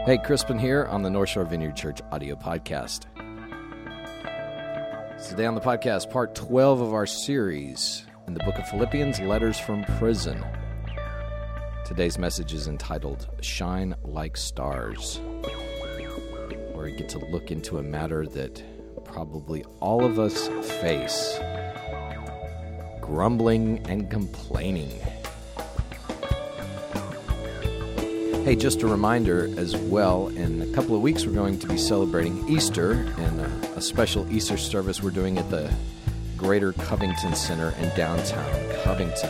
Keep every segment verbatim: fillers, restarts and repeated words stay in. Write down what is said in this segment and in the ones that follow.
Hey, Crispin here on the North Shore Vineyard Church audio podcast. Today on the podcast, part twelve of our series in the book of Philippians, Letters from Prison. Today's message is entitled, Shine Like Stars, where we get to look into a matter that probably all of us face, grumbling and complaining. Hey, just a reminder as well, in a couple of weeks we're going to be celebrating Easter and a, a special Easter service we're doing at the Greater Covington Center in downtown Covington.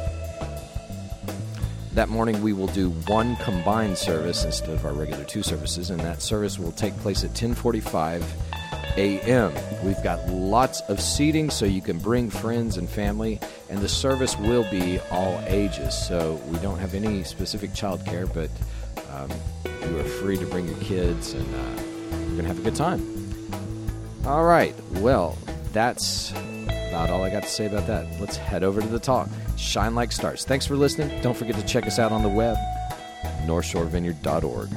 That morning we will do one combined service instead of our regular two services, and that service will take place at ten forty-five a.m. We've got lots of seating so you can bring friends and family, and the service will be all ages, so we don't have any specific child care, but um, you are free to bring your kids, and uh, we're going to have a good time. All right, well, that's about all I got to say about that. Let's head over to the talk. Shine like stars. Thanks for listening. Don't forget to check us out on the web, north shore vineyard dot org.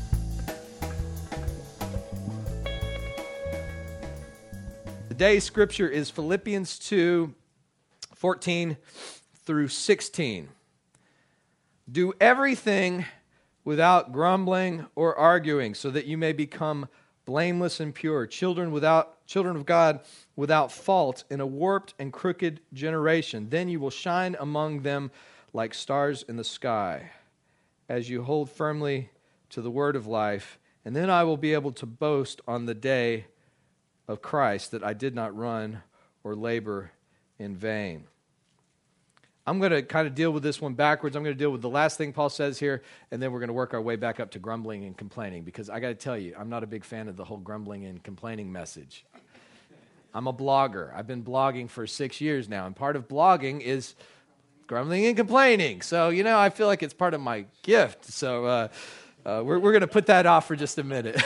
Today's scripture is Philippians two, fourteen through sixteen. Do everything without grumbling or arguing, so that you may become blameless and pure, children without children of God without fault in a warped and crooked generation. Then you will shine among them like stars in the sky, as you hold firmly to the word of life. And then I will be able to boast on the day of Christ that I did not run or labor in vain. I'm going to kind of deal with this one backwards. I'm going to deal with the last thing Paul says here, and then we're going to work our way back up to grumbling and complaining, because I got to tell you, I'm not a big fan of the whole grumbling and complaining message. I'm a blogger. I've been blogging for six years now, and part of blogging is grumbling and complaining. So, you know, I feel like it's part of my gift. So uh, uh, we're, we're going to put that off for just a minute.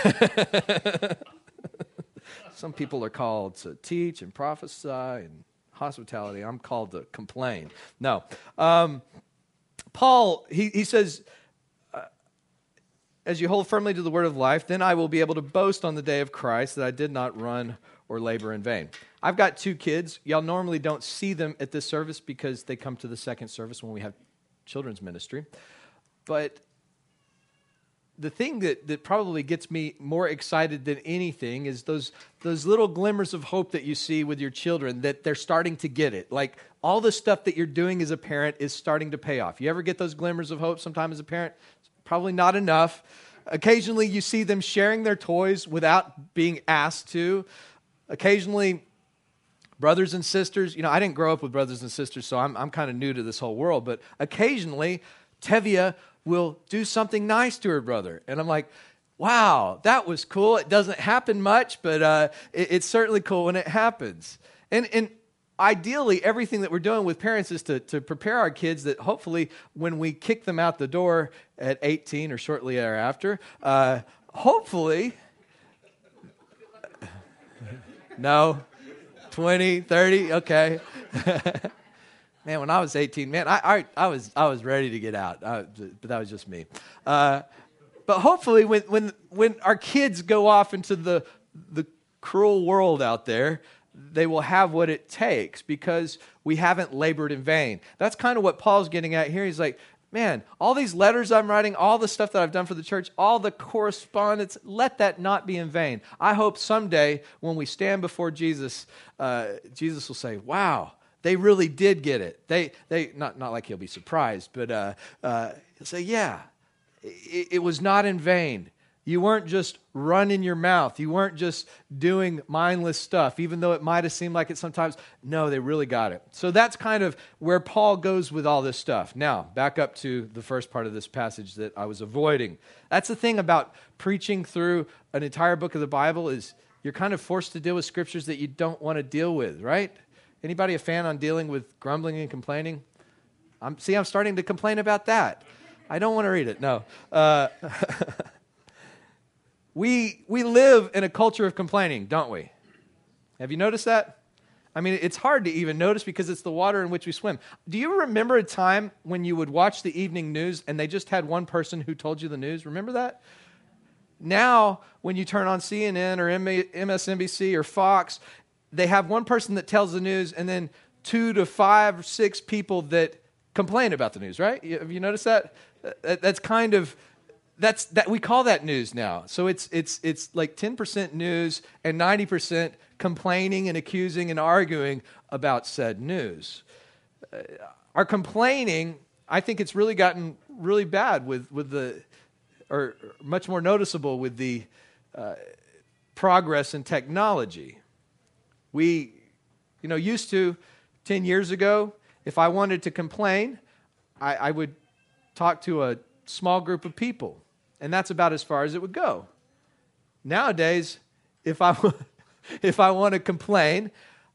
Some people are called to teach and prophesy and hospitality. I'm called to complain. No. Um, Paul, he, he says, uh, as you hold firmly to the word of life, then I will be able to boast on the day of Christ that I did not run or labor in vain. I've got two kids. Y'all normally don't see them at this service because they come to the second service when we have children's ministry. But the thing that, that probably gets me more excited than anything is those those little glimmers of hope that you see with your children, that they're starting to get it. Like all the stuff that you're doing as a parent is starting to pay off. You ever get those glimmers of hope sometime as a parent? Probably not enough. Occasionally you see them sharing their toys without being asked to. Occasionally brothers and sisters, you know, I didn't grow up with brothers and sisters, so I'm I'm kind of new to this whole world, but occasionally Tevia will do something nice to her brother. And I'm like, wow, that was cool. It doesn't happen much, but uh, it, it's certainly cool when it happens. And and ideally, everything that we're doing with parents is to, to prepare our kids that hopefully when we kick them out the door at eighteen or shortly thereafter, uh, hopefully, no, twenty, thirty, okay. Man, when I was eighteen, man, I I, I was I was ready to get out, I, but that was just me. Uh, but hopefully, when when when our kids go off into the the cruel world out there, they will have what it takes because we haven't labored in vain. That's kind of what Paul's getting at here. He's like, man, all these letters I'm writing, all the stuff that I've done for the church, all the correspondence, let that not be in vain. I hope someday when we stand before Jesus, uh, Jesus will say, wow, they really did get it. They, they not, not like he'll be surprised, but uh, uh, he'll say, yeah, it, it was not in vain. You weren't just running your mouth. You weren't just doing mindless stuff, even though it might have seemed like it sometimes. No, they really got it. So that's kind of where Paul goes with all this stuff. Now, back up to the first part of this passage that I was avoiding. That's the thing about preaching through an entire book of the Bible is you're kind of forced to deal with scriptures that you don't want to deal with, right? Anybody a fan on dealing with grumbling and complaining? I'm, see, I'm starting to complain about that. I don't want to read it. No. Uh, we we live in a culture of complaining, don't we? Have you noticed that? I mean, it's hard to even notice because it's the water in which we swim. Do you remember a time when you would watch the evening news and they just had one person who told you the news? Remember that? Now, when you turn on C N N or M S N B C or Fox, they have one person that tells the news and then two to five or six people that complain about the news, right? Have you noticed that? That's kind of, that's that we call that news now. So it's it's it's like ten percent news and ninety percent complaining and accusing and arguing about said news. Uh, our complaining, I think it's really gotten really bad with, with the, or much more noticeable with the uh, progress in technology. We, you know, used to, ten years ago, if I wanted to complain, I, I would talk to a small group of people, and that's about as far as it would go. Nowadays, if I, if I want to complain,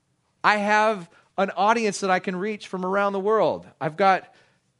I have an audience that I can reach from around the world. I've got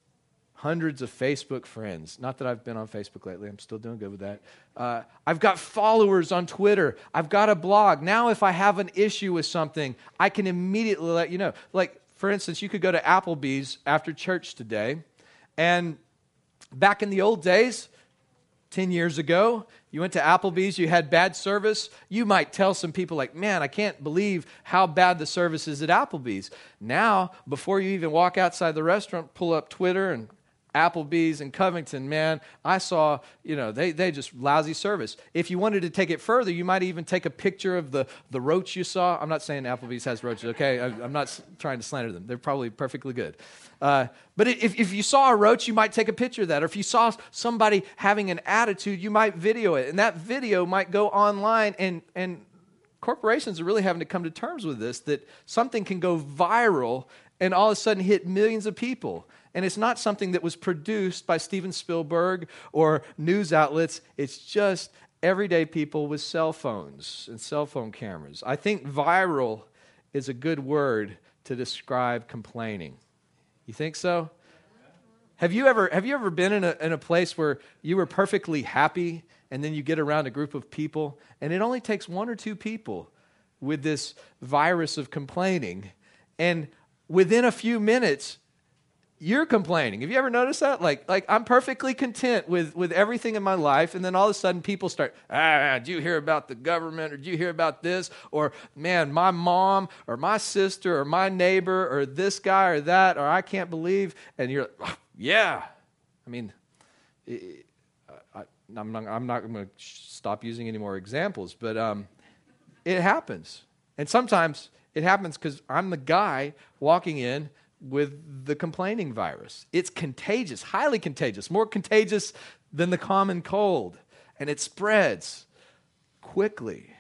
hundreds of Facebook friends. Not that I've been on Facebook lately. I'm still doing good with that. Uh, I've got followers on Twitter. I've got a blog. Now if I have an issue with something, I can immediately let you know. Like, for instance, you could go to Applebee's after church today, and back in the old days, ten years ago, you went to Applebee's, you had bad service, you might tell some people like, man, I can't believe how bad the service is at Applebee's. Now, before you even walk outside the restaurant, pull up Twitter and Applebee's in Covington, man, I saw, you know, they they just lousy service. If you wanted to take it further, you might even take a picture of the, the roach you saw. I'm not saying Applebee's has roaches, okay? I, I'm not s- trying to slander them. They're probably perfectly good. Uh, but if, if you saw a roach, you might take a picture of that. Or if you saw somebody having an attitude, you might video it. And that video might go online, and, and corporations are really having to come to terms with this, that something can go viral and all of a sudden hit millions of people. And it's not something that was produced by Steven Spielberg or news outlets. It's just everyday people with cell phones and cell phone cameras. I think viral is a good word to describe complaining. You think so? Have you ever have you ever been in a in a place where you were perfectly happy, and then you get around a group of people, and it only takes one or two people with this virus of complaining, and within a few minutes, you're complaining. Have you ever noticed that? Like, like I'm perfectly content with, with everything in my life, and then all of a sudden people start, ah, did you hear about the government, or did you hear about this? Or, man, my mom, or my sister, or my neighbor, or this guy, or that, or I can't believe. And you're like, oh, yeah. I mean, it, I, I'm not, I'm not going to stop using any more examples, but um, it happens. And sometimes it happens because I'm the guy walking in with the complaining virus. It's contagious, highly contagious, more contagious than the common cold, and it spreads quickly.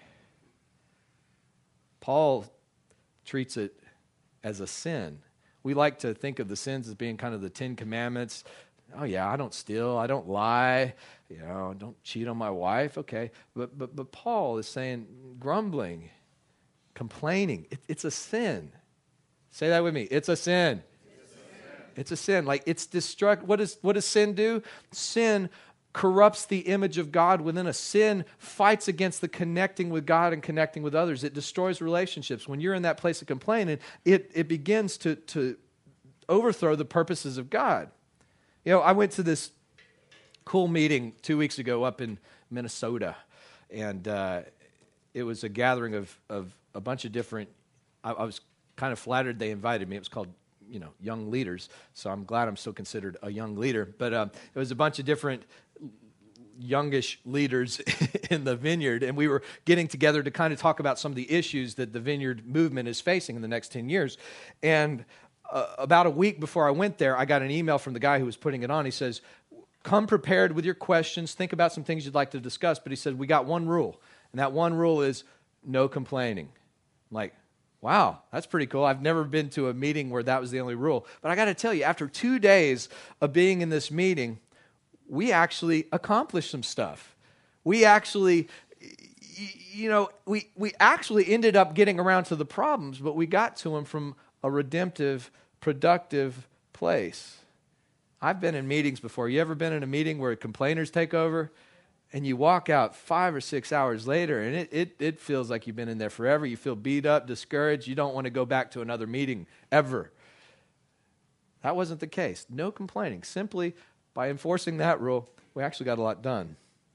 Paul treats it as a sin. We like to think of the sins as being kind of the Ten Commandments. Oh yeah, I don't steal, I don't lie, you know, don't cheat on my wife. Okay, but but but Paul is saying grumbling, complaining, it, it's a sin. Say that with me. It's a sin. It's a sin. It's a sin. Like, it's destruct. What does what does sin do? Sin corrupts the image of God within us. Sin fights against the connecting with God and connecting with others. It destroys relationships. When you're in that place of complaining, it it begins to to overthrow the purposes of God. You know, I went to this cool meeting two weeks ago up in Minnesota, and uh, it was a gathering of of a bunch of different. I, I was kind of flattered they invited me. It was called, you know, Young Leaders, so I'm glad I'm still considered a young leader. But um, it was a bunch of different youngish leaders in the vineyard, and we were getting together to kind of talk about some of the issues that the vineyard movement is facing in the next ten years. And uh, about a week before I went there, I got an email from the guy who was putting it on. He says, come prepared with your questions, think about some things you'd like to discuss. But he said, we got one rule, and that one rule is no complaining. I'm like, wow, that's pretty cool. I've never been to a meeting where that was the only rule. But I got to tell you, after two days of being in this meeting, we actually accomplished some stuff. We actually, you know, we, we actually ended up getting around to the problems, but we got to them from a redemptive, productive place. I've been in meetings before. You ever been in a meeting where complainers take over? And you walk out five or six hours later, and it, it, it feels like you've been in there forever. You feel beat up, discouraged. You don't want to go back to another meeting ever. That wasn't the case. No complaining. Simply by enforcing that rule, we actually got a lot done.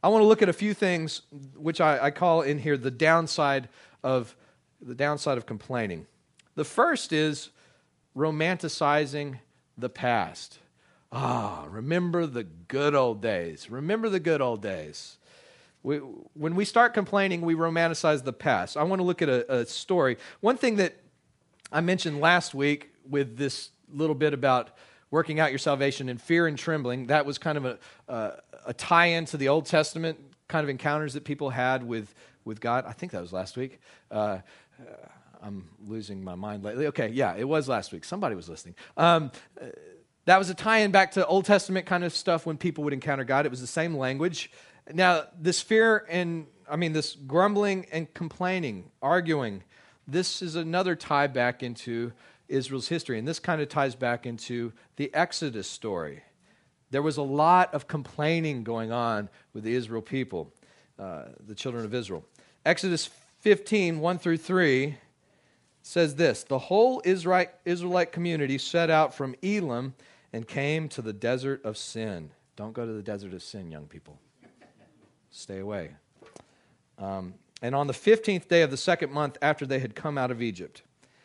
I want to look at a few things which I, I call in here the downside of the downside of complaining. The first is romanticizing the past. Ah, remember the good old days. Remember the good old days. We, when we start complaining, we romanticize the past. I want to look at a, a story. One thing that I mentioned last week with this little bit about working out your salvation in fear and trembling, that was kind of a, uh, a tie-in to the Old Testament kind of encounters that people had with, with God. I think that was last week. Uh, I'm losing my mind lately. Okay, yeah, it was last week. Somebody was listening. Um, that was a tie-in back to Old Testament kind of stuff when people would encounter God. It was the same language. Now, this fear and, I mean, this grumbling and complaining, arguing, this is another tie back into Israel's history. And this kind of ties back into the Exodus story. There was a lot of complaining going on with the Israel people, uh, the children of Israel. Exodus fifteen, one through three says this: the whole Israelite, Israelite community set out from Elim and came to the desert of Sin. Don't go to the desert of sin, young people. Stay away. Um, and on the fifteenth day of the second month after they had come out of Egypt.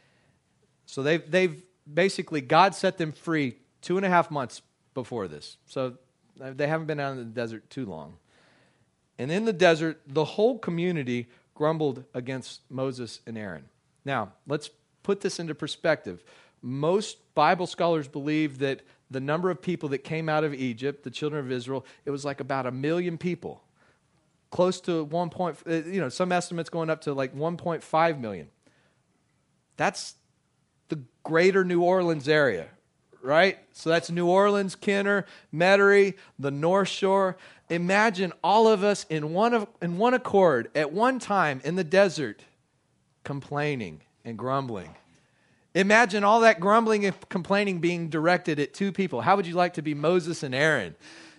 So they've, they've basically, God set them free two and a half months before this. So they haven't been out in the desert too long. And in the desert, the whole community grumbled against Moses and Aaron. Now, let's put this into perspective. Most Bible scholars believe that the number of people that came out of Egypt, the children of Israel, it was like about a million people. Close to one point, you know, some estimates going up to like one point five million. That's the greater New Orleans area, right? So that's New Orleans, Kenner, Metairie, the North Shore. Imagine all of us in one of, in one accord at one time in the desert complaining and grumbling. Imagine all that grumbling and complaining being directed at two people. How would you like to be Moses and Aaron?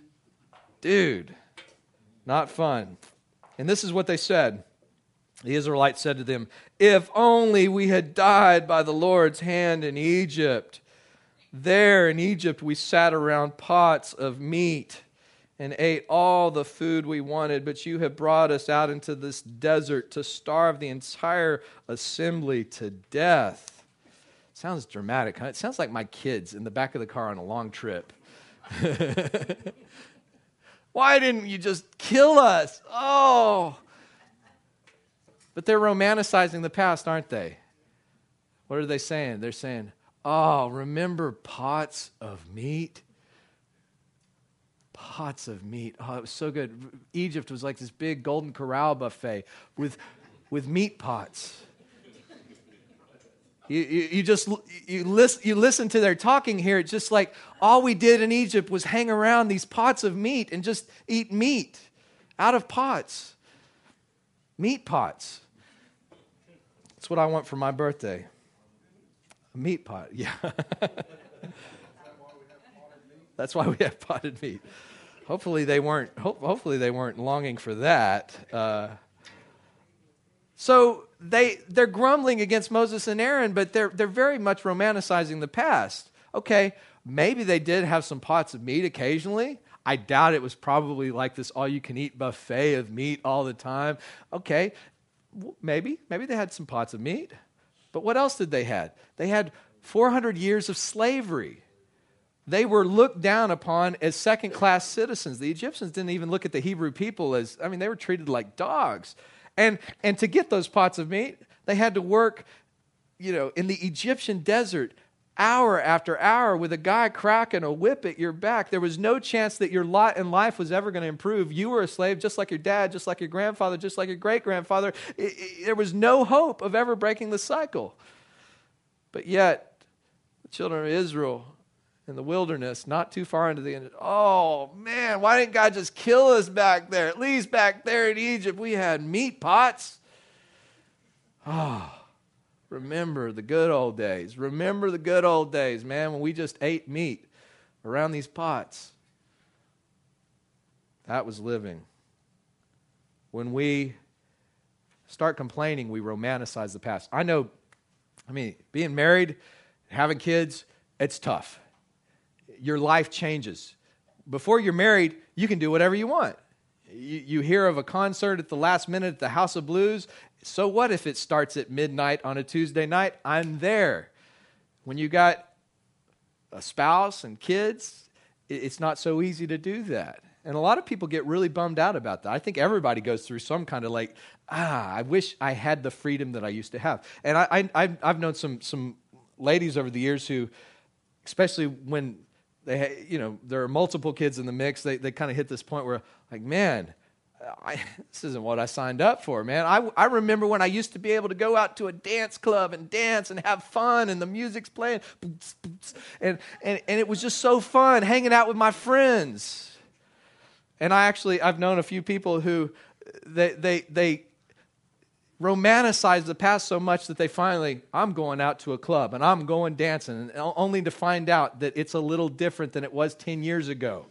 Dude, not fun. And this is what they said. The Israelites said to them, "If only we had died by the Lord's hand in Egypt. There in Egypt we sat around pots of meat and ate all the food we wanted, but you have brought us out into this desert to starve the entire assembly to death." Sounds dramatic, huh? It sounds like my kids in the back of the car on a long trip. Why didn't you just kill us? Oh. But they're romanticizing the past, aren't they? What are they saying? They're saying, oh, remember pots of meat? Pots of meat. Oh, it was so good. Egypt was like this big Golden Corral buffet with, with meat pots. You, you, you just you listen, you listen to their talking here. It's just like all we did in Egypt was hang around these pots of meat and just eat meat out of pots. Meat pots. That's what I want for my birthday. A meat pot, yeah. That's why we have potted meat. Hopefully they weren't. Ho- hopefully they weren't longing for that. Uh, so they they're grumbling against Moses and Aaron, but they're they're very much romanticizing the past. Okay, maybe they did have some pots of meat occasionally. I doubt it was probably like this all-you-can-eat buffet of meat all the time. Okay, maybe. Maybe they had some pots of meat. But what else did they had? They had four hundred years of slavery. They were looked down upon as second-class citizens. The Egyptians didn't even look at the Hebrew people as, I mean, they were treated like dogs. And and to get those pots of meat, they had to work, you know, in the Egyptian desert hour after hour with a guy cracking a whip at your back. There was no chance that your lot in life was ever going to improve. You were a slave just like your dad, just like your grandfather, just like your great-grandfather. It, it, there was no hope of ever breaking the cycle. But yet, the children of Israel in the wilderness, not too far into the end, oh man, why didn't God just kill us back there? At least back there in Egypt, we had meat pots. Oh. Remember the good old days. Remember the good old days, man, when we just ate meat around these pots. That was living. When we start complaining, we romanticize the past. I know, I mean, being married, having kids, it's tough. Your life changes. Before you're married, you can do whatever you want. You, you hear of a concert at the last minute at the House of Blues. So what if it starts at midnight on a Tuesday night? I'm there. When you got a spouse and kids, it's not so easy to do that. And a lot of people get really bummed out about that. I think everybody goes through some kind of like, ah, I wish I had the freedom that I used to have. And I, I, I've known some some ladies over the years who, especially when they, ha- you know, there are multiple kids in the mix, they they kind of hit this point where, like, man, I, this isn't what I signed up for, man. I, I remember when I used to be able to go out to a dance club and dance and have fun, and the music's playing, and and and it was just so fun hanging out with my friends. And I actually, I've known a few people who they they they romanticize the past so much that they finally, I'm going out to a club and I'm going dancing, and only to find out that it's a little different than it was ten years ago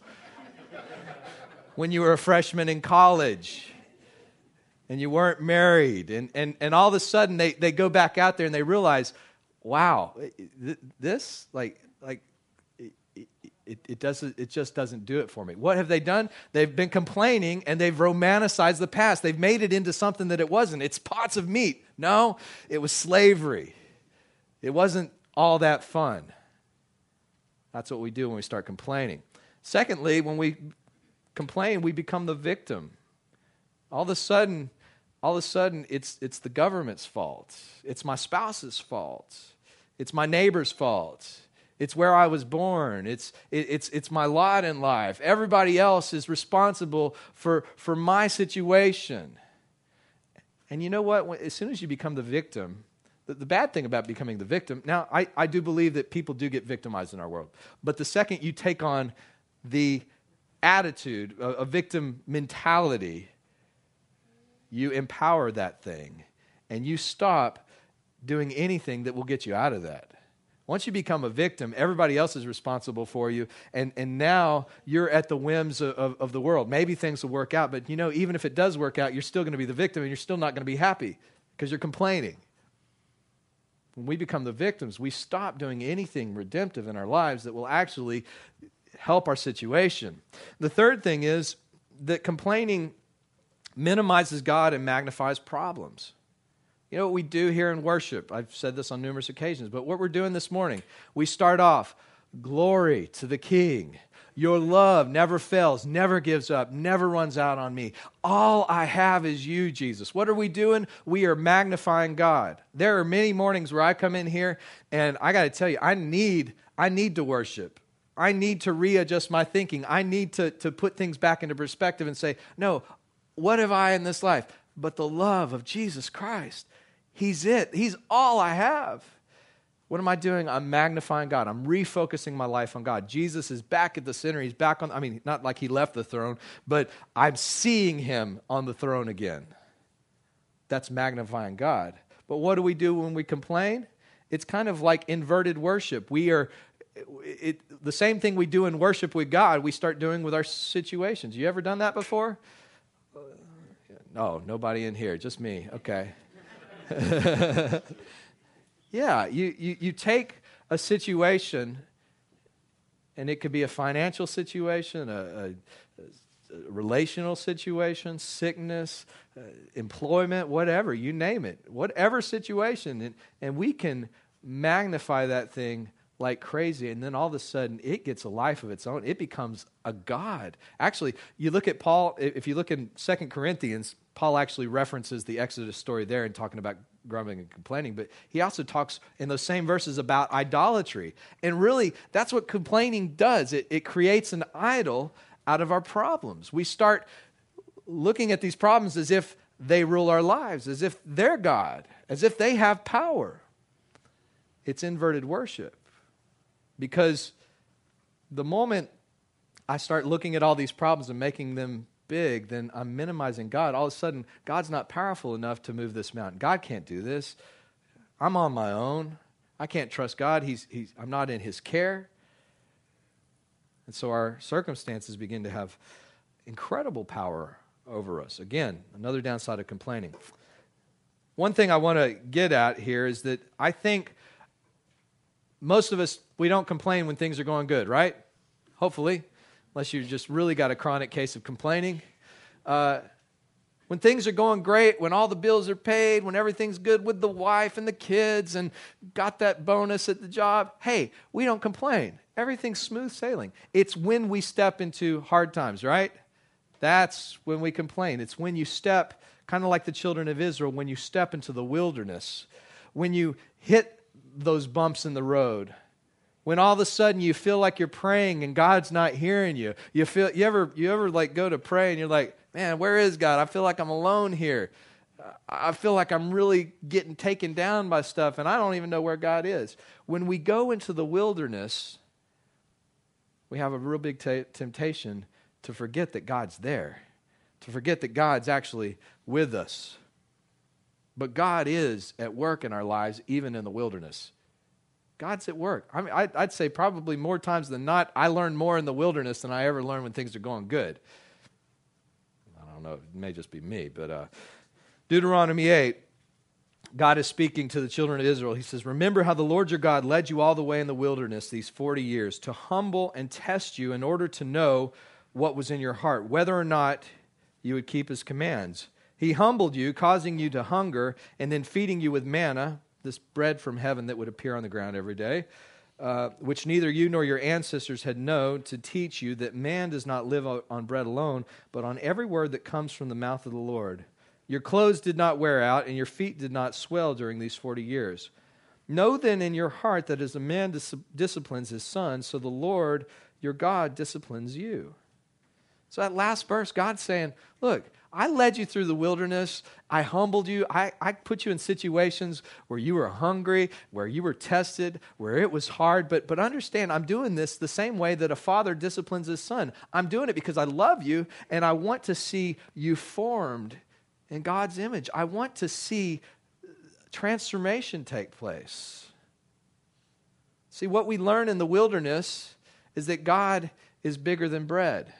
when you were a freshman in college and you weren't married. And, and, and all of a sudden they, they go back out there and they realize, wow, this, like, like, It, it doesn't. It just doesn't do it for me. What have they done? They've been complaining and they've romanticized the past. They've made it into something that it wasn't. It's pots of meat. No, it was slavery. It wasn't all that fun. That's what we do when we start complaining. Secondly, when we complain, we become the victim. All of a sudden, all of a sudden, it's it's the government's fault. It's my spouse's fault. It's my neighbor's fault. It's where I was born. It's it, it's it's my lot in life. Everybody else is responsible for, for my situation. And you know what? When, as soon as you become the victim, the, the bad thing about becoming the victim, now I, I do believe that people do get victimized in our world. But the second you take on the attitude, a, a victim mentality, you empower that thing. And you stop doing anything that will get you out of that. Once you become a victim, everybody else is responsible for you, and, and now you're at the whims of, of, of the world. Maybe things will work out, but you know, even if it does work out, you're still going to be the victim, and you're still not going to be happy because you're complaining. When we become the victims, we stop doing anything redemptive in our lives that will actually help our situation. The third thing is that complaining minimizes God and magnifies problems. You know what we do here in worship? I've said this on numerous occasions, but what we're doing this morning, we start off, glory to the King. Your love never fails, never gives up, never runs out on me. All I have is you, Jesus. What are we doing? We are magnifying God. There are many mornings where I come in here and I got to tell you, I need, I need to worship. I need to readjust my thinking. I need to, to put things back into perspective and say, no, what have I in this life but the love of Jesus Christ? He's it. He's all I have. What am I doing? I'm magnifying God. I'm refocusing my life on God. Jesus is back at the center. He's back on, I mean, not like he left the throne, but I'm seeing him on the throne again. That's magnifying God. But what do we do when we complain? It's kind of like inverted worship. We are, it, the same thing we do in worship with God, we start doing with our situations. You ever done that before? No, nobody in here, just me. Okay. Yeah, you, you, you take a situation, and it could be a financial situation, a, a, a relational situation, sickness, uh, employment, whatever, you name it, whatever situation, and, and we can magnify that thing like crazy, and then all of a sudden it gets a life of its own. It becomes a god. Actually, you look at Paul, if you look in Second Corinthians, Paul actually references the Exodus story there and talking about grumbling and complaining, but he also talks in those same verses about idolatry. And really, that's what complaining does. It, it creates an idol out of our problems. We start looking at these problems as if they rule our lives, as if they're God, as if they have power. It's inverted worship. Because the moment I start looking at all these problems and making them big, then I'm minimizing God. All of a sudden, God's not powerful enough to move this mountain. God can't do this. I'm on my own. I can't trust God. He's, he's, I'm not in his care. And so our circumstances begin to have incredible power over us. Again, another downside of complaining. One thing I want to get at here is that I think most of us, we don't complain when things are going good, right? Hopefully. Unless you've just really got a chronic case of complaining. uh, when things are going great, when all the bills are paid, when everything's good with the wife and the kids and got that bonus at the job, hey, we don't complain. Everything's smooth sailing. It's when we step into hard times, right? That's when we complain. It's when you step, kind of like the children of Israel, when you step into the wilderness, when you hit those bumps in the road, when all of a sudden you feel like you're praying and God's not hearing you. You feel you ever you ever like go to pray and you're like, man, where is God? I feel like I'm alone here. I feel like I'm really getting taken down by stuff and I don't even know where God is. When we go into the wilderness, we have a real big t- temptation to forget that God's there, to forget that God's actually with us. But God is at work in our lives, even in the wilderness. God's at work. I mean, I'd, I'd say probably more times than not, I learn more in the wilderness than I ever learn when things are going good. I don't know, it may just be me, but uh, Deuteronomy eight, God is speaking to the children of Israel. He says, remember how the Lord your God led you all the way in the wilderness these forty years to humble and test you in order to know what was in your heart, whether or not you would keep his commands. He humbled you, causing you to hunger, and then feeding you with manna, this bread from heaven that would appear on the ground every day, uh, which neither you nor your ancestors had known, to teach you that man does not live on bread alone, but on every word that comes from the mouth of the Lord. Your clothes did not wear out, and your feet did not swell during these forty years. Know then in your heart that as a man dis- disciplines his son, so the Lord your God disciplines you. So that last verse, God's saying, look, I led you through the wilderness. I humbled you. I, I put you in situations where you were hungry, where you were tested, where it was hard. But, but understand, I'm doing this the same way that a father disciplines his son. I'm doing it because I love you, and I want to see you formed in God's image. I want to see transformation take place. See, what we learn in the wilderness is that God is bigger than bread.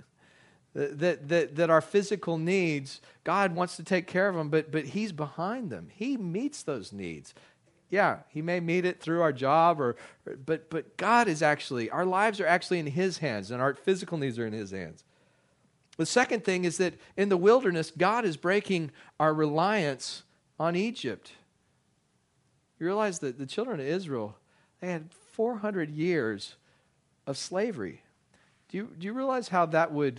That, that that our physical needs, God wants to take care of them, but but He's behind them. He meets those needs. Yeah, He may meet it through our job, or but but God is actually, our lives are actually in His hands, and our physical needs are in His hands. The second thing is that in the wilderness, God is breaking our reliance on Egypt. You realize that the children of Israel, they had four hundred years of slavery. Do you do you realize how that would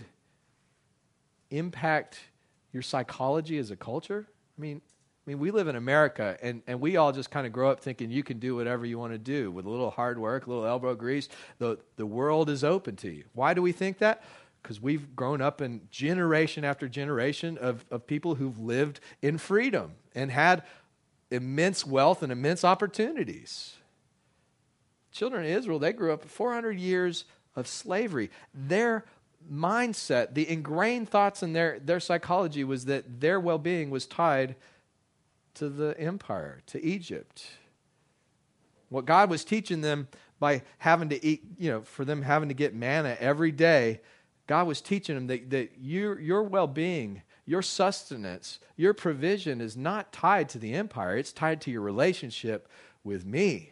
impact your psychology as a culture? I mean, I mean, we live in America, and, and we all just kind of grow up thinking you can do whatever you want to do with a little hard work, a little elbow grease. The, the world is open to you. Why do we think that? Because we've grown up in generation after generation of, of people who've lived in freedom and had immense wealth and immense opportunities. Children of Israel, they grew up four hundred years of slavery. Their mindset, the ingrained thoughts in their, their psychology was that their well-being was tied to the empire, to Egypt. What God was teaching them by having to eat, you know, for them having to get manna every day, God was teaching them that, that your, your well-being, your sustenance, your provision is not tied to the empire. It's tied to your relationship with me.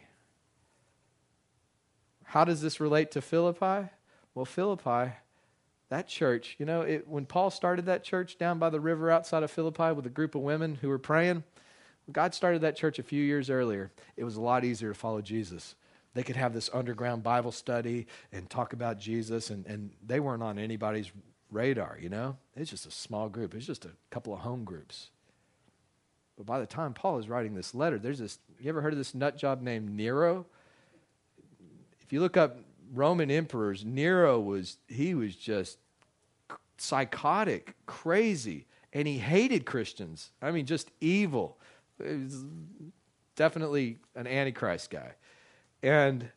How does this relate to Philippi? Well, Philippi, that church, you know, it, when Paul started that church down by the river outside of Philippi with a group of women who were praying, God started that church a few years earlier. It was a lot easier to follow Jesus. They could have this underground Bible study and talk about Jesus, and, and they weren't on anybody's radar, you know? It's just a small group. It's just a couple of home groups. But by the time Paul is writing this letter, there's this, you ever heard of this nut job named Nero? If you look up Roman emperors, Nero was, he was just psychotic, crazy, and he hated Christians. I mean, just evil. He was definitely an Antichrist guy. And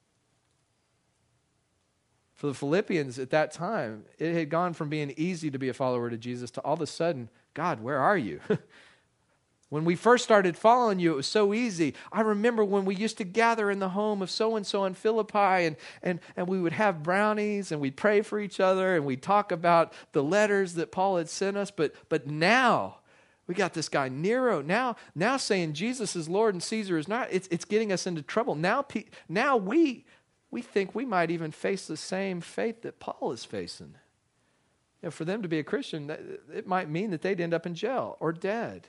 for the Philippians at that time, it had gone from being easy to be a follower to Jesus to all of a sudden, God, where are you? When we first started following you, it was so easy. I remember when we used to gather in the home of so-and-so in Philippi, and, and, and we would have brownies, and we'd pray for each other, and we'd talk about the letters that Paul had sent us. But, but now, we got this guy Nero, now, now saying Jesus is Lord and Caesar is not. It's, it's getting us into trouble. Now, now we, we think we might even face the same fate that Paul is facing. know, for them to be a Christian, that, it might mean that they'd end up in jail or dead.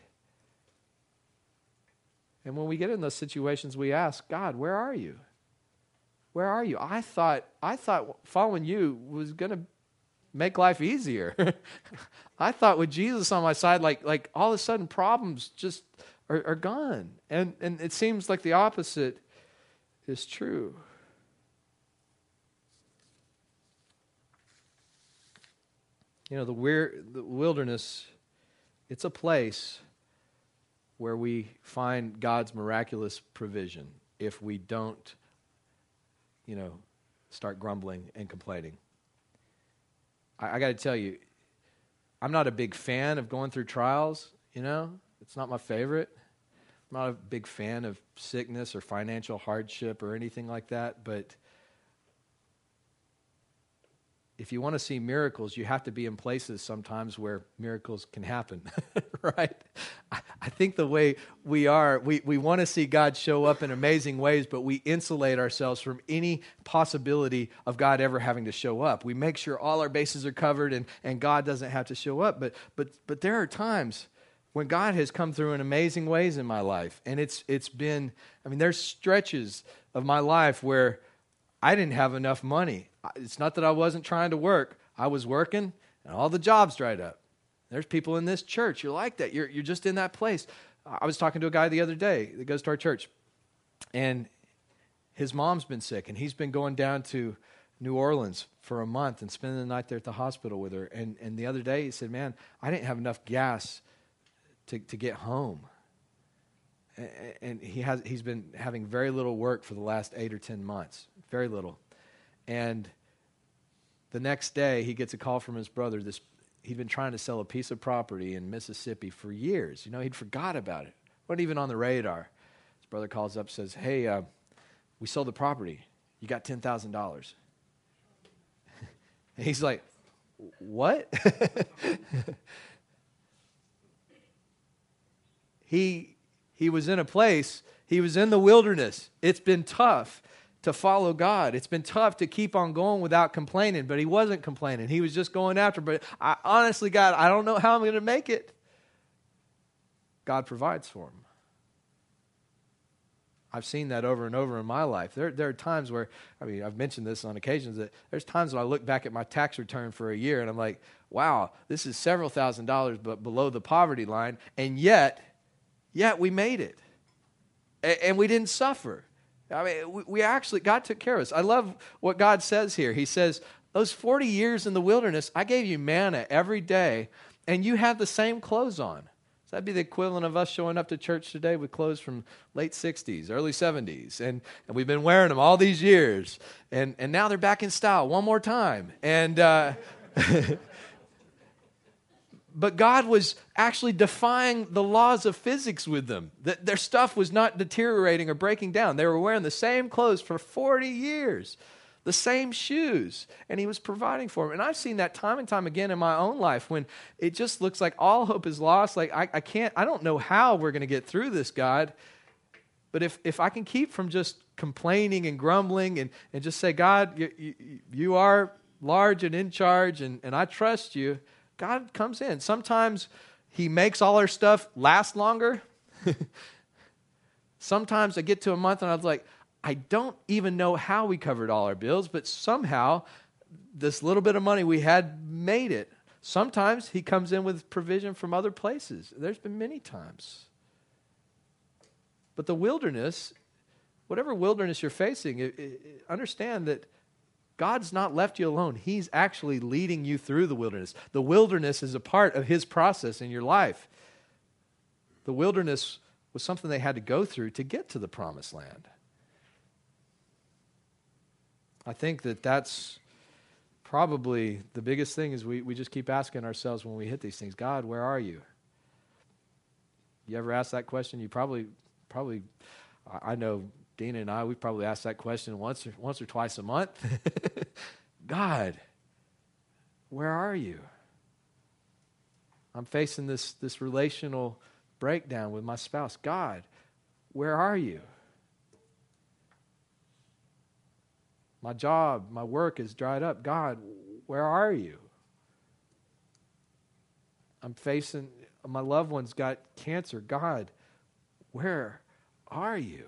And when we get in those situations, we ask, God, where are you? Where are you? I thought I thought following you was going to make life easier. I thought with Jesus on my side, like like all of a sudden problems just are, are gone. And and it seems like the opposite is true. You know, the weir- the wilderness, it's a place where we find God's miraculous provision if we don't, you know, start grumbling and complaining. I, I got to tell you, I'm not a big fan of going through trials, you know. It's not my favorite. I'm not a big fan of sickness or financial hardship or anything like that, but if you want to see miracles, you have to be in places sometimes where miracles can happen, right? I, I think the way we are, we, we want to see God show up in amazing ways, but we insulate ourselves from any possibility of God ever having to show up. We make sure all our bases are covered and, and God doesn't have to show up. But but but there are times when God has come through in amazing ways in my life. And it's it's been, I mean, there's stretches of my life where I didn't have enough money. It's not that I wasn't trying to work. I was working, and all the jobs dried up. There's people in this church. You're like that. You're, you're just in that place. I was talking to a guy the other day that goes to our church, and his mom's been sick, and he's been going down to New Orleans for a month and spending the night there at the hospital with her. And, and the other day he said, man, I didn't have enough gas to, to get home. And, and he has, he's been having very little work for the last eight or ten months. Very little. And the next day, he gets a call from his brother. This he'd been trying to sell a piece of property in Mississippi for years. You know, he'd forgot about it. Wasn't even on the radar. His brother calls up, says, hey, uh, we sold the property. You got ten thousand dollars. And he's like, what? he he was in a place, he was in the wilderness. It's been tough to follow God. It's been tough to keep on going without complaining, but he wasn't complaining. He was just going after, but I, honestly, God, I don't know how I'm going to make it. God provides for him. I've seen that over and over in my life. There, there are times where, I mean, I've mentioned this on occasions, that there's times when I look back at my tax return for a year and I'm like, wow, this is several thousand dollars but below the poverty line, and yet, yet we made it. And, and we didn't suffer. I mean, we, we actually, God took care of us. I love what God says here. He says, those forty years in the wilderness, I gave you manna every day, and you have the same clothes on. So that'd be the equivalent of us showing up to church today with clothes from late sixties, early seventies, and, and we've been wearing them all these years, and, and now they're back in style one more time. And uh, but God was actually defying the laws of physics with them. That their stuff was not deteriorating or breaking down. They were wearing the same clothes for forty years, the same shoes, and he was providing for them. And I've seen that time and time again in my own life when it just looks like all hope is lost. Like I, I can't, I don't know how we're going to get through this, God. But if, if I can keep from just complaining and grumbling and, and just say, God, you, you, you are large and in charge, and, and I trust you, God comes in. Sometimes he makes all our stuff last longer. Sometimes I get to a month and I was like, I don't even know how we covered all our bills, but somehow this little bit of money we had made it. Sometimes he comes in with provision from other places. There's been many times. But the wilderness, whatever wilderness you're facing, it, it, understand that God's not left you alone. He's actually leading you through the wilderness. The wilderness is a part of his process in your life. The wilderness was something they had to go through to get to the promised land. I think that that's probably the biggest thing is we, we just keep asking ourselves when we hit these things, God, where are you? You ever ask that question? You probably, probably, I know Dina and I, we probably asked that question once or, once or twice a month. God, where are you? I'm facing this, this relational breakdown with my spouse. God, where are you? My job, my work is dried up. God, where are you? I'm facing, my loved one's got cancer. God, where are you?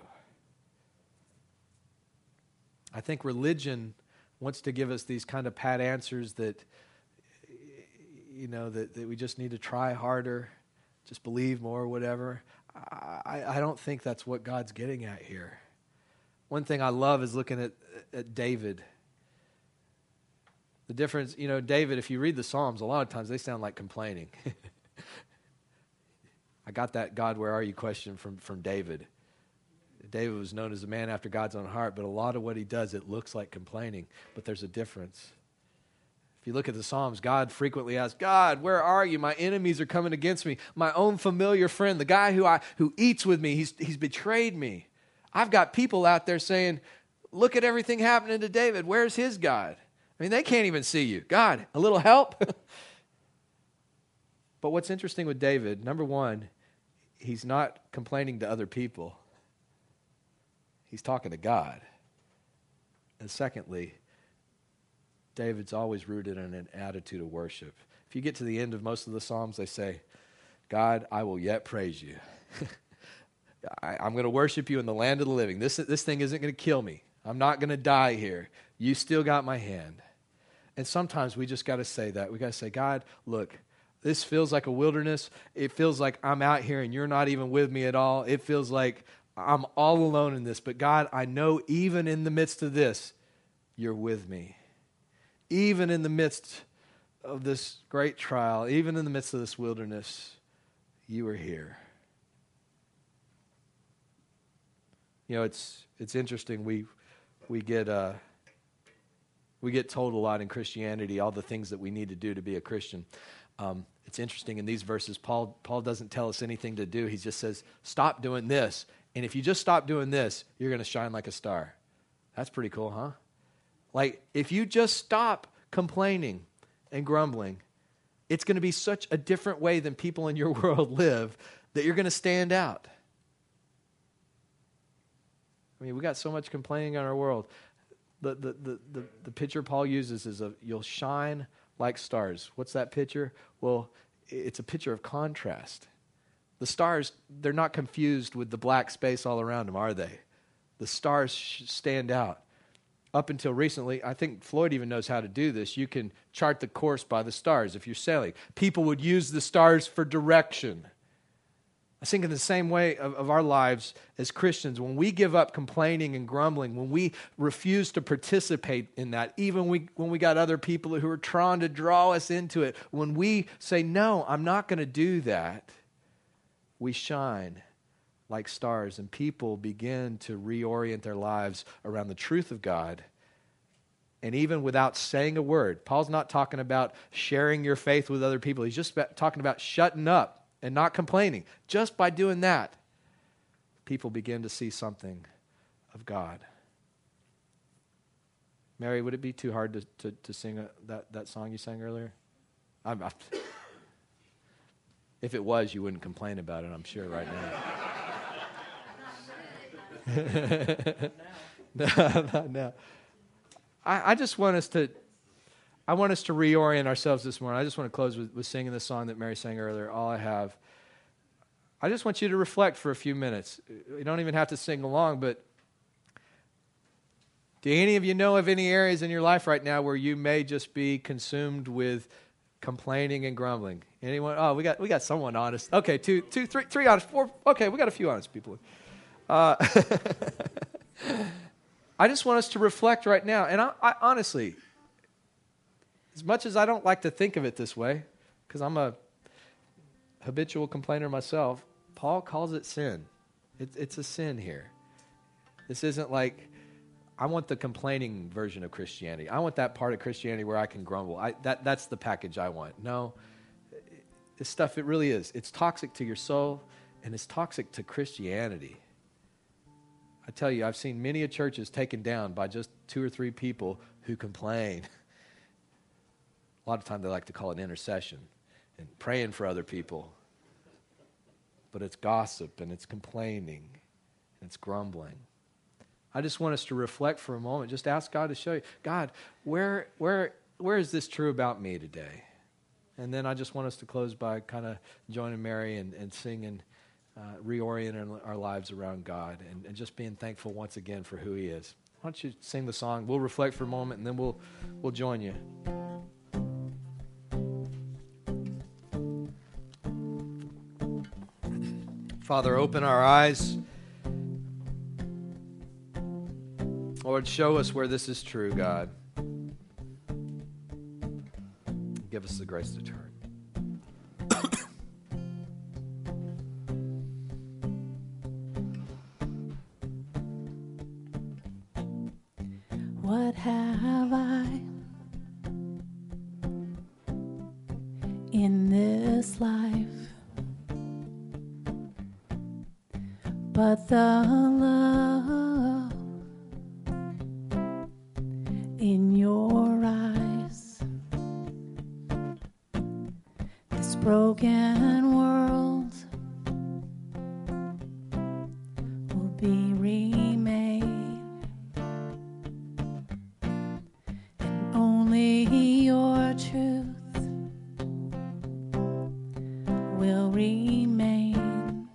I think religion wants to give us these kind of pat answers that, you know, that, that we just need to try harder, just believe more, whatever. I, I don't think that's what God's getting at here. One thing I love is looking at, at David. The difference, you know, David, if you read the Psalms, a lot of times they sound like complaining. I got that God, where are you question from, from David. David was known as a man after God's own heart, but a lot of what he does, it looks like complaining, but there's a difference. If you look at the Psalms, God frequently asks, God, where are you? My enemies are coming against me. My own familiar friend, the guy who I who eats with me, he's he's betrayed me. I've got people out there saying, look at everything happening to David. Where's his God? I mean, they can't even see you. God, a little help? But what's interesting with David, number one, he's not complaining to other people. He's talking to God. And secondly, David's always rooted in an attitude of worship. If you get to the end of most of the Psalms, they say, God, I will yet praise you. I, I'm going to worship you in the land of the living. This, this thing isn't going to kill me. I'm not going to die here. You still got my hand. And sometimes we just got to say that. We got to say, God, look, this feels like a wilderness. It feels like I'm out here and you're not even with me at all. It feels like I'm all alone in this. But God, I know even in the midst of this, you're with me. Even in the midst of this great trial, even in the midst of this wilderness, you are here. You know, it's it's interesting. We we get uh, we get told a lot in Christianity all the things that we need to do to be a Christian. Um, it's interesting in these verses, Paul Paul doesn't tell us anything to do. He just says, stop doing this. And if you just stop doing this, you're going to shine like a star. That's pretty cool, huh? Like, if you just stop complaining and grumbling, it's going to be such a different way than people in your world live that you're going to stand out. I mean, we got so much complaining in our world. The, the, the, the, the picture Paul uses is of you'll shine like stars. What's that picture? Well, it's a picture of contrast. The stars, they're not confused with the black space all around them, are they? The stars stand out. Up until recently, I think Floyd even knows how to do this. You can chart the course by the stars if you're sailing. People would use the stars for direction. I think in the same way of, of our lives as Christians, when we give up complaining and grumbling, when we refuse to participate in that, even we, when we got other people who are trying to draw us into it, when we say, no, I'm not going to do that, we shine like stars, and people begin to reorient their lives around the truth of God. And even without saying a word, Paul's not talking about sharing your faith with other people. He's just talking about shutting up and not complaining. Just by doing that, people begin to see something of God. Mary, would it be too hard to, to, to sing a, that, that song you sang earlier? I'm, I, if it was, you wouldn't complain about it, I'm sure, right now. no, not now. I, I just want us to, I want us to reorient ourselves this morning. I just want to close with, with singing the song that Mary sang earlier, All I Have. I just want you to reflect for a few minutes. You don't even have to sing along, but do any of you know of any areas in your life right now where you may just be consumed with complaining and grumbling? Anyone? Oh, we got we got someone honest. Okay, two, two, three, three honest, four. Okay, we got a few honest people. Uh, I just want us to reflect right now, and I, I honestly, as much as I don't like to think of it this way, because I'm a habitual complainer myself, Paul calls it sin. It, it's a sin here. This isn't like, I want the complaining version of Christianity. I want that part of Christianity where I can grumble. I, that, that's the package I want. No, this stuff, it really is. It's toxic to your soul, and it's toxic to Christianity. I tell you, I've seen many a churches taken down by just two or three people who complain. A lot of times they like to call it intercession and praying for other people. But it's gossip, and it's complaining, and it's grumbling. I just want us to reflect for a moment. Just ask God to show you, God, where, where, where is this true about me today? And then I just want us to close by kind of joining Mary and, and singing, uh, reorienting our lives around God and, and just being thankful once again for who he is. Why don't you sing the song? We'll reflect for a moment, and then we'll we'll join you. Father, open our eyes. Lord, show us where this is true, God. Give us the grace to turn. What have I in this life but the love in your eyes? This broken world will be remade, and only your truth will remain.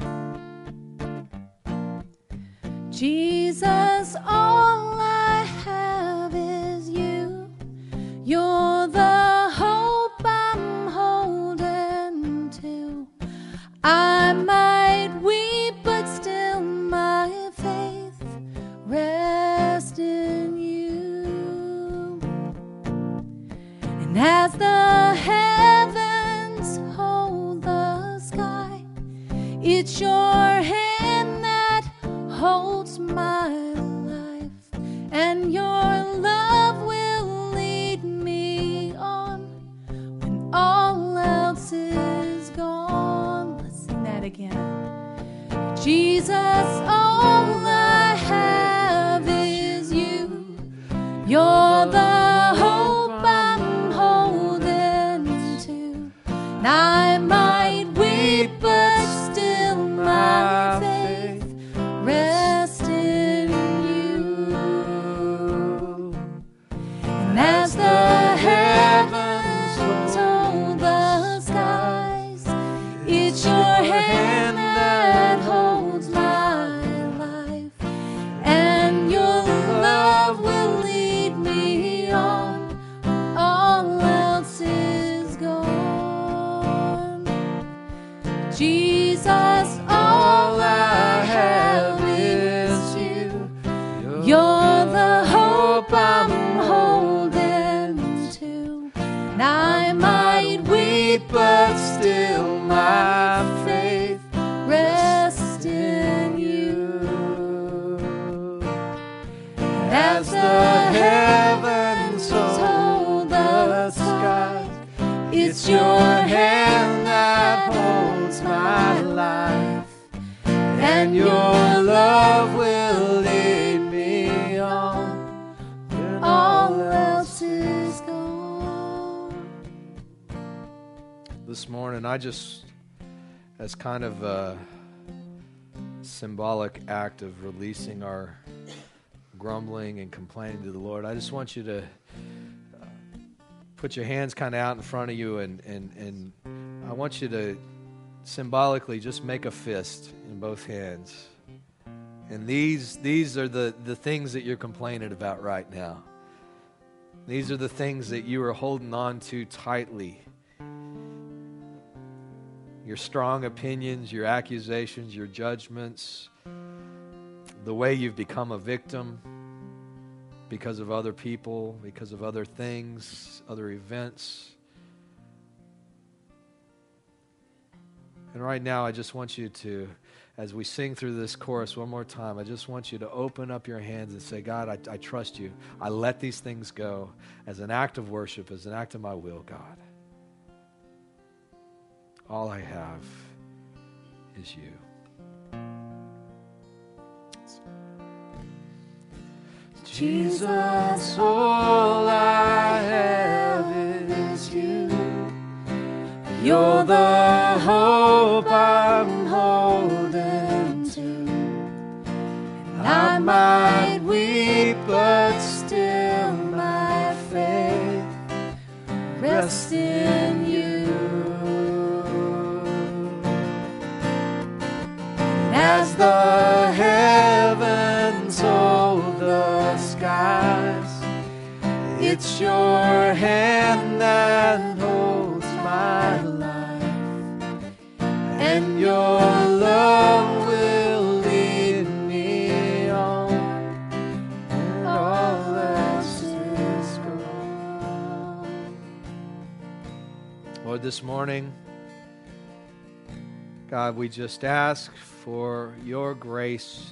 Jesus, all I have is you. You're the hope I'm holding to. I might weep, but still my faith rests in you. And as the heavens hold the sky, it's your hand that holds my life, and your love will lead me on when all else is gone. Let's sing that again. Jesus, all I have is you. You're the hope I'm holding to. And I might weep, but still my faith rest in you. And as the heavens hold the skies, it's your hand that holds my life, and your love will lead me on. All else is gone. Jesus, all I have is you. You're the hope I'm holding to. And I might weep, but still my faith rests in you. As the heavens hold the sky, it's your hand that holds my life, and your love will lead me on when all else is gone. This morning, I just, as kind of a symbolic act of releasing our grumbling and complaining to the Lord, I just want you to uh, put your hands kind of out in front of you, and, and, and I want you to symbolically just make a fist in both hands. And these these are the, the things that you're complaining about right now. These are the things that you are holding on to tightly. Your strong opinions, your accusations, your judgments, the way you've become a victim because of other people, because of other things, other events. And right now, I just want you to, as we sing through this chorus one more time, I just want you to open up your hands and say, God, I, I trust you. I let these things go as an act of worship, as an act of my will, God. All I have is you. Jesus, all I have is you. You're the hope I'm holding to. And I might weep, but still my faith rests in you. It's your hand that holds my life, and your love will lead me on, and all else is gone. Lord, this morning, God, we just ask for your grace,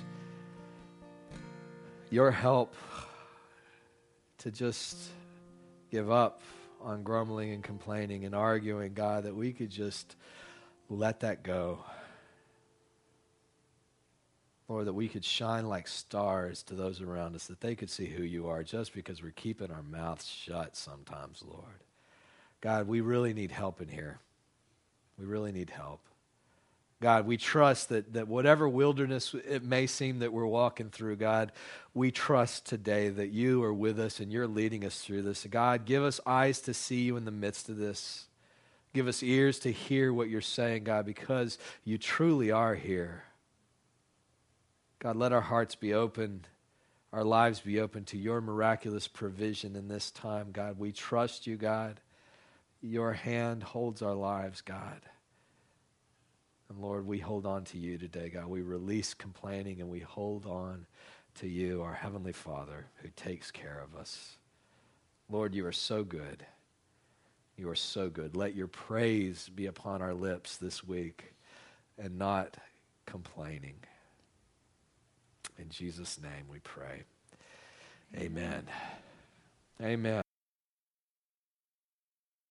your help to just give up on grumbling and complaining and arguing, God, that we could just let that go. Lord, that we could shine like stars to those around us, that they could see who you are just because we're keeping our mouths shut sometimes, Lord. God, we really need help in here. We really need help. God, we trust that, that whatever wilderness it may seem that we're walking through, God, we trust today that you are with us and you're leading us through this. God, give us eyes to see you in the midst of this. Give us ears to hear what you're saying, God, because you truly are here. God, let our hearts be open, our lives be open to your miraculous provision in this time, God. We trust you, God. Your hand holds our lives, God. And Lord, we hold on to you today, God. We release complaining and we hold on to you, our Heavenly Father, who takes care of us. Lord, you are so good. You are so good. Let your praise be upon our lips this week and not complaining. In Jesus' name we pray. Amen. Amen.